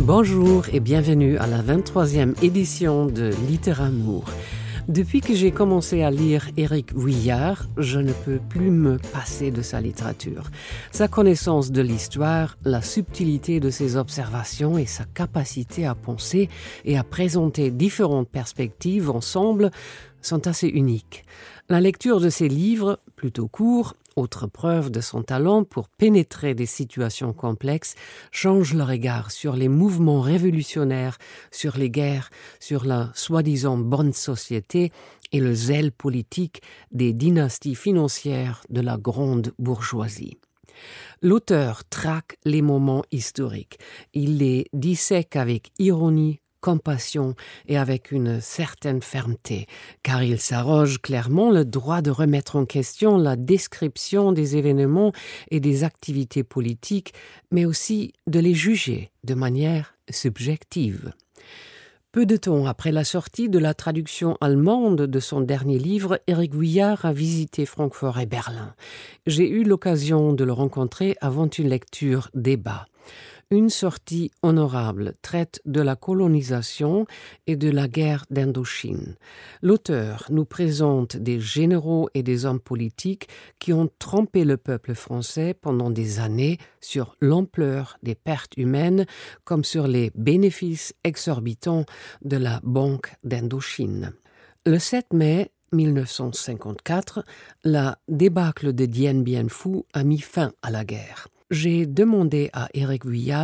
Bonjour et bienvenue à la 23e édition de Littéramour. Depuis que j'ai commencé à lire Éric Vuillard, je ne peux plus me passer de sa littérature. Sa connaissance de l'histoire, la subtilité de ses observations et sa capacité à penser et à présenter différentes perspectives ensemble sont assez uniques. La lecture de ses livres, plutôt courts, autre preuve de son talent pour pénétrer des situations complexes, change le regard sur les mouvements révolutionnaires, sur les guerres, sur la soi-disant bonne société et le zèle politique des dynasties financières de la grande bourgeoisie. L'auteur traque les moments historiques. Il les dissèque avec ironie, compassion et avec une certaine fermeté, car il s'arroge clairement le droit de remettre en question la description des événements et des activités politiques, mais aussi de les juger de manière subjective. Peu de temps après la sortie de la traduction allemande de son dernier livre, Éric Vuillard a visité Francfort et Berlin. J'ai eu l'occasion de le rencontrer avant une lecture débat. Une sortie honorable traite de la colonisation et de la guerre d'Indochine. L'auteur nous présente des généraux et des hommes politiques qui ont trompé le peuple français pendant des années sur l'ampleur des pertes humaines comme sur les bénéfices exorbitants de la Banque d'Indochine. Le 7 mai 1954, la débâcle de Dien Bien Phu a mis fin à la guerre. J'ai demandé à Éric Vuillard